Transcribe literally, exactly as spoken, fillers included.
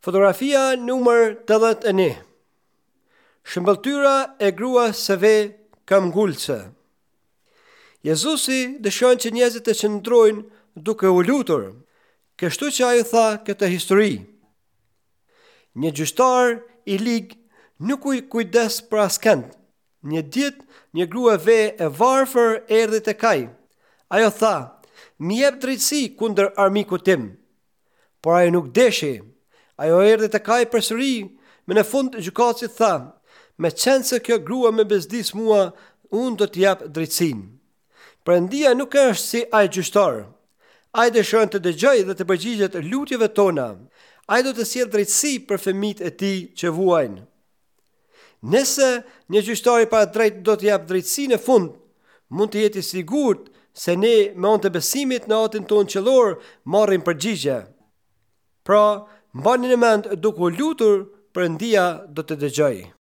Fotografia numër tetëdhjetë e një. Shëmbëltyra e grua së ve këmbgulse. Jezusi dëshiron që njerëzit të qëndrojnë duke u lutur, kështu që ai tha këtë histori. Një gjyqtar i lig nuk u kujdes për askënd. Një ditë një grua ve e varfër erdhi tek ai. Ajo tha: "Më jep drejtësi kundër armikut tim." Por ai nuk deshi. Ajo erdhi tek ai përsëri, më në fund gjykatësi tha: "Me qenë se kjo grua më bezdis mua, unë do t'i jap drejtësinë." Perëndia nuk është si ai gjyqtar. Ai dëshiron të dëgjojë dhe të përgjigjet lutjeve tona. Ai do të sjellë drejtësi për fëmijët e tij që vuajnë. Nëse një gjyqtar i pa drejt do të jap drejtësi në fund, mund të jeti sigurt se ne me anë të besimit në atin tonë qellor marrim përgjigje. Pra, mbani në mend duke u lutur, Perëndia do të dëgjojë.